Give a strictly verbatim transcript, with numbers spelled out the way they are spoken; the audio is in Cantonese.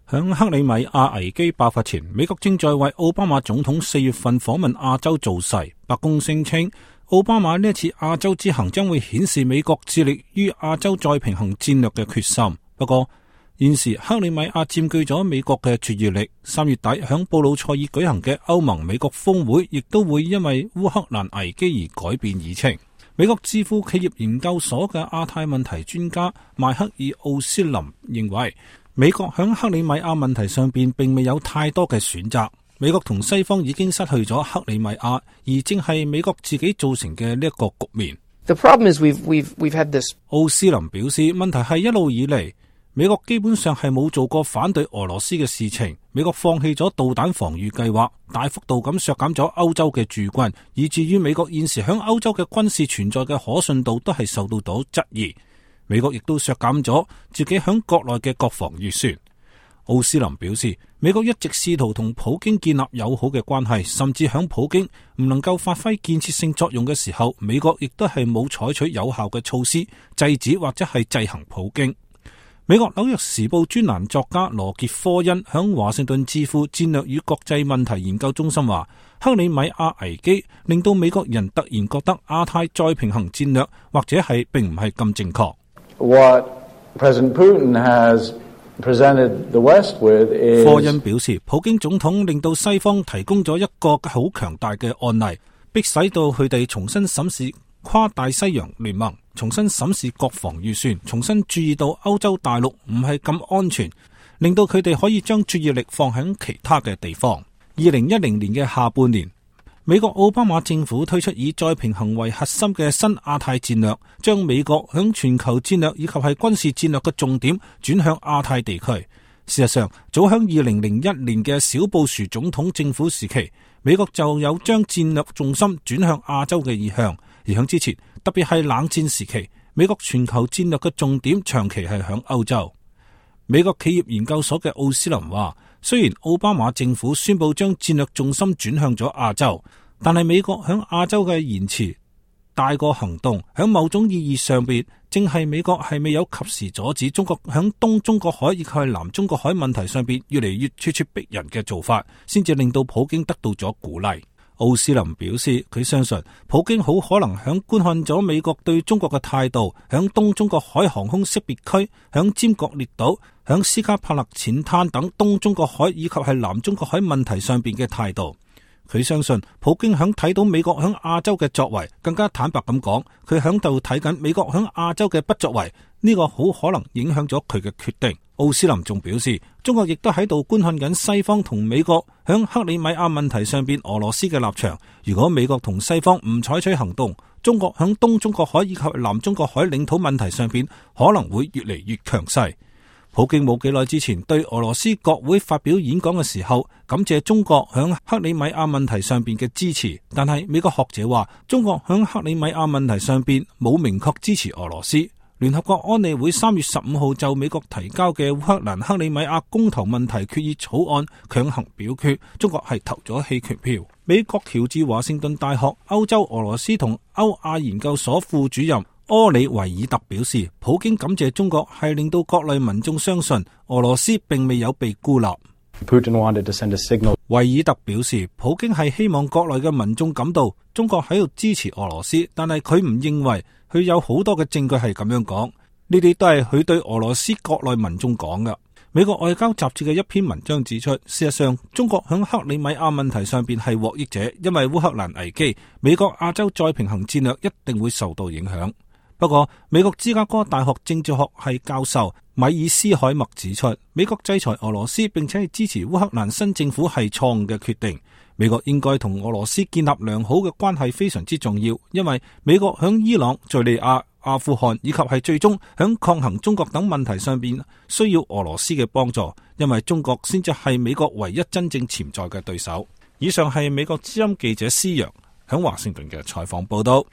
響克里米亞危機爆發前，美國正在為奧巴馬總統四月份訪問亞洲造勢。白宮聲稱，奧巴馬呢一次亞洲之行將會顯示美國致力於亞洲再平衡戰略嘅決心。不過，現時克里米亞佔據咗美國嘅注意力。三月底響布魯塞爾舉行嘅歐盟美國峰會，亦都會因為烏克蘭危機而改變議程。美國智庫企業研究所嘅亞太問題專家邁克爾奧斯林認為，美國響克里米亞問題上邊並未有太多嘅選擇，美國同西方已經失去咗克里米亞，而正係美國自己造成嘅呢一個局面。 The problem is we've, we've, we've had this... 奧斯林表示，問題係一路以嚟，美國基本上係冇做過反對俄羅斯嘅事情。美國放棄咗導彈防禦計劃，大幅度咁削減咗歐洲嘅駐軍，以至於美國現時響歐洲嘅軍事存在嘅可信度都係受到到質疑。美國亦都削減咗自己響國內嘅國防預算。奧斯林表示，美國一直試圖同普京建立友好嘅關係，甚至響普京唔能夠發揮建設性作用嘅時候，美國亦都係冇採取有效嘅措施制止或者係制衡普京。美國紐約時報專欄作家羅傑科恩響華盛頓智庫戰略與國際問題研究中心話，克里米亞危機令到美國人突然覺得亞太再平衡戰略或者係並唔係咁正確。 What President Putin has presented the West with is... 科恩表示，普京總統令到西方提供咗一個好強大嘅案例，迫使到佢哋重新審視跨大西洋聯盟，重新審視國防預算，重新注意到歐洲大陸唔係咁安全，令到佢哋可以將注意力放喺其他嘅地方。二零一零年嘅下半年，美國奧巴馬政府推出以再平衡為核心嘅新亞太戰略，將美國響全球戰略以及係軍事戰略嘅重點轉向亞太地區。事實上，早響二零零一年嘅小布殊總統政府時期，美國就有將戰略重心轉向亞洲嘅意向。而響之前，特別係冷戰時期，美國全球戰略嘅重點長期係響歐洲。美國企業研究所嘅奧斯林話，雖然奧巴馬政府宣布將戰略重心轉向咗亞洲，但係美國響亞洲嘅言辭大過行動，響某種意義上邊，正係美國係未有及時阻止中國響東中國海以及係南中國海問題上邊越嚟越咄咄逼人嘅做法，先至令到普京得到咗鼓勵。奧斯林表示，佢相信普京好可能響觀看咗美國對中國嘅態度，響東中國海航空識別區、響尖閣列島、響斯卡帕勒淺灘等東中國海以及係南中國海問題上邊嘅態度。佢相信普京響睇到美國響亞洲嘅作為，更加坦白咁講，佢響度睇緊美國響亞洲嘅不作為，呢個好可能影響咗佢嘅決定。奧斯林仲表示，中國亦都喺度觀看緊西方同美國響克里米亞問題上邊俄羅斯嘅立場。如果美國同西方唔採取行動，中國響東中國海以及南中國海領土問題上邊可能會越嚟越強勢。普京冇幾耐之前對俄羅斯國會發表演講嘅時候，感謝中國響克里米亞問題上邊嘅支持，但係美國學者話，中國響克里米亞問題上邊冇明確支持俄羅斯。聯合國安理會三月十五號就美國提交嘅烏克蘭克里米亞公投問題決議草案強行表決，中國係投咗棄權票。美國喬治華盛頓大學歐洲俄羅斯同歐亞研究所副主任柯里維爾特表示，普京感謝中國係令到國內民眾相信俄羅斯並未有被孤立。 Putin wanted to send a signal. 維爾特表示，普京係希望國內嘅民眾感到中國喺度支持俄羅斯，但係佢唔認為佢有好多嘅證據係咁樣講，呢啲都係佢對俄羅斯國內民眾講㗎。美國外交雜誌嘅一篇文章指出，事實上中國響克里米亞問題上邊係獲益者，因為烏克蘭危機，美國亞洲再平衡戰略一定會受到影響。不過，美國芝加哥大學政治學系教授米爾斯海默指出，美國制裁俄羅斯並且係支持烏克蘭新政府係錯誤嘅決定。美國應該同俄羅斯建立良好嘅關係非常之重要，因為美國響伊朗、敘利亞、阿富汗以及係最終響抗衡中國等問題上邊需要俄羅斯嘅幫助，因為中國先至係美國唯一真正潛在嘅對手。以上係美國之音記者施陽響華盛頓嘅採訪報道。